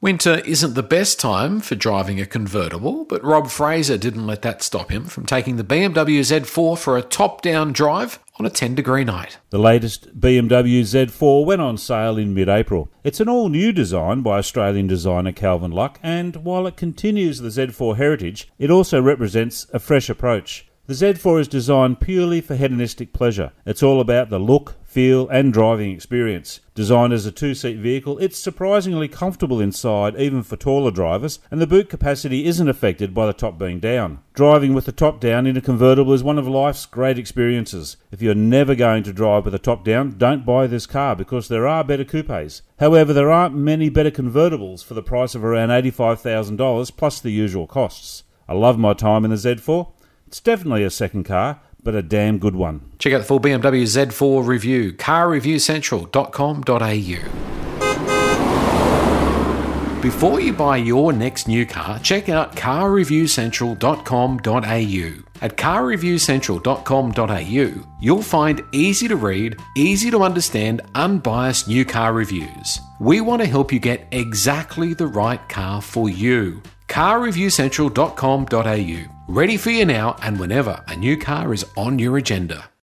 Winter isn't the best time for driving a convertible, but Rob Fraser didn't let that stop him from taking the BMW Z4 for a top-down drive on a 10-degree night. The latest BMW Z4 went on sale in mid-April. It's an all-new design by Australian designer Calvin Luck, and while it continues the Z4 heritage, it also represents a fresh approach. The Z4 is designed purely for hedonistic pleasure. It's all about the look, feel and driving experience. Designed as a two-seat vehicle, it's surprisingly comfortable inside even for taller drivers, and the boot capacity isn't affected by the top being down. Driving with the top down in a convertible is one of life's great experiences. If you're never going to drive with the top down, don't buy this car because there are better coupes. However, there aren't many better convertibles for the price of around $85,000 plus the usual costs. I love my time in the Z4. It's definitely a second car, but a damn good one. Check out the full BMW Z4 review, carreviewcentral.com.au. Before you buy your next new car, check out carreviewcentral.com.au. At carreviewcentral.com.au, you'll find easy-to-read, easy-to-understand, unbiased new car reviews. We want to help you get exactly the right car for you. carreviewcentral.com.au. Ready for you now and whenever a new car is on your agenda.